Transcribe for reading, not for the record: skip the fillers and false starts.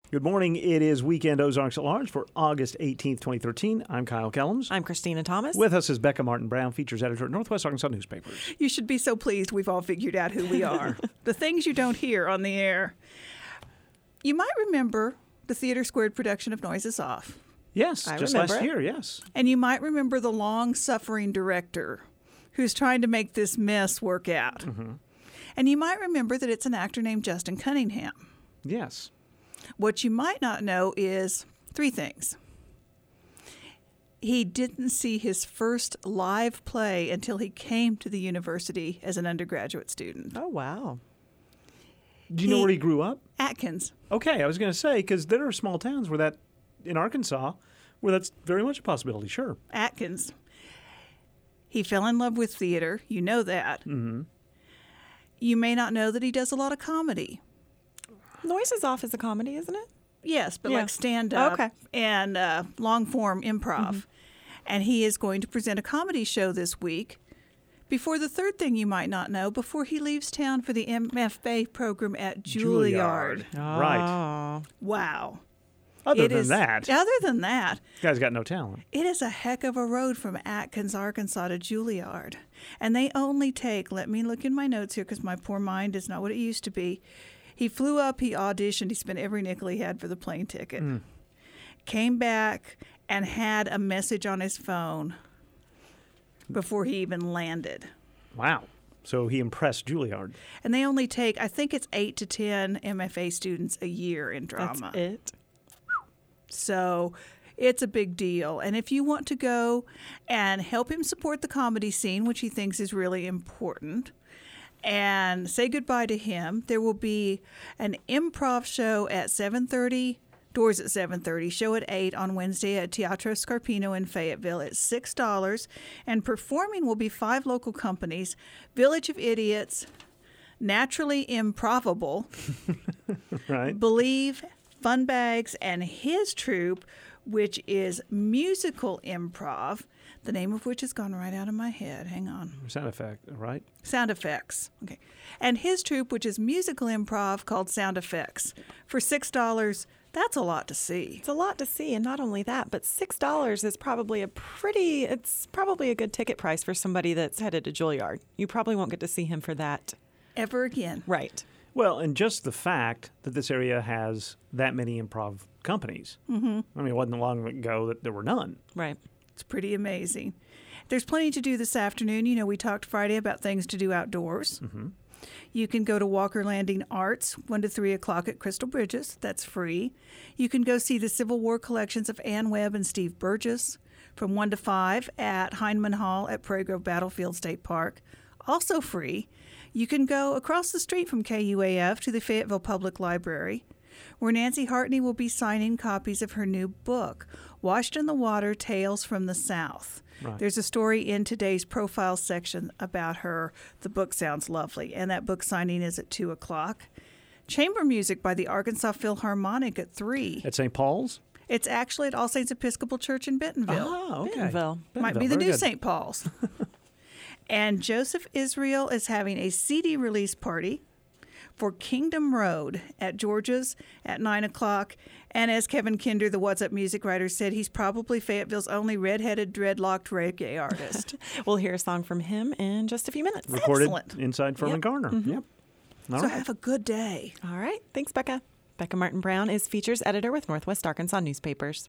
Good morning. It is Weekend Ozarks at Large for August 18th, 2013. I'm Kyle Kellums. I'm Christina Thomas. With us is Becca Martin Brown, features editor at Northwest Arkansas Newspapers. You should be so pleased we've all figured out who we are. The things you don't hear on the air. You might remember the Theater Squared production of Noises Off. Yes, I just remember last it. year, yes. And you might remember the long-suffering director who's trying to make this mess work out. Mm-hmm. And you might remember that it's an actor named Justin Cunningham. Yes. What you might not know is three things. He didn't see his first live play until he came to the university as an undergraduate student. Oh, wow. Do you know where he grew up? Atkins. Okay, I was going to say, because there are small towns in Arkansas where that's very much a possibility, sure. Atkins. He fell in love with theater. You know that. Mm-hmm. You may not know that he does a lot of comedy. Noises Off is a comedy, isn't it? Yes, but Yeah. like stand-up Okay. and long-form improv. Mm-hmm. And he is going to present a comedy show this week. Before the third thing you might not know, before he leaves town for the MFA program at Juilliard. Right. Wow. Other It than is- that, Other than that, guy's got no talent. it is a heck of a road from Atkins, Arkansas to Juilliard. And they only take, let me look in my notes here because my poor mind is not what it used to be. He flew up, he auditioned, he spent every nickel he had for the plane ticket. Came back and had a message on his phone before he even landed. Wow. So he impressed Juilliard. And they only take, I think it's 8 to 10 MFA students a year in drama. That's it. So it's a big deal. And if you want to go and help him support the comedy scene, which he thinks is really important, and say goodbye to him, there will be an improv show at 7:30. Doors at 7:30, show at 8 on Wednesday at Teatro Scarpino in Fayetteville. It's $6, and performing will be 5 local companies: Village of Idiots, Naturally Improbable, Right. Believe, Fun Bags, and his troupe, which is musical improv, the name of which has gone right out of my head. Hang on. Sound effect, right? Sound Effects. Okay. And his troupe, which is musical improv called Sound Effects. For $6, that's a lot to see. It's a lot to see, and not only that, but $6 is probably it's probably a good ticket price for somebody that's headed to Juilliard. You probably won't get to see him for that. Ever again. Right. Well, and just the fact that this area has that many improv companies. Mm-hmm. I mean, it wasn't long ago that there were none. Right. It's pretty amazing. There's plenty to do this afternoon. You know, we talked Friday about things to do outdoors. Mm-hmm. You can go to Walker Landing Arts 1 to 3 o'clock at Crystal Bridges. That's free. You can go see the Civil War collections of Ann Webb and Steve Burgess from 1 to 5 at Heinemann Hall at Prairie Grove Battlefield State Park. Also free. You can go across the street from KUAF to the Fayetteville Public Library, where Nancy Hartney will be signing copies of her new book, Washed in the Water, Tales from the South. Right. There's a story in today's profile section about her. The book sounds lovely, and that book signing is at 2 o'clock. Chamber music by the Arkansas Philharmonic at 3. At St. Paul's? It's actually at All Saints Episcopal Church in Bentonville. Oh, okay. Bentonville. Might be the Very new good. St. Paul's. And Joseph Israel is having a CD release party for Kingdom Road at Georgia's at 9 o'clock. And as Kevin Kinder, the What's Up music writer, said, he's probably Fayetteville's only redheaded, dreadlocked reggae artist. We'll hear a song from him in just a few minutes. Recorded Excellent. inside Furman Yep. Garner. Mm-hmm. Yep. All So right. have a good day. All right. Thanks, Becca. Becca Martin Brown is features editor with Northwest Arkansas Newspapers.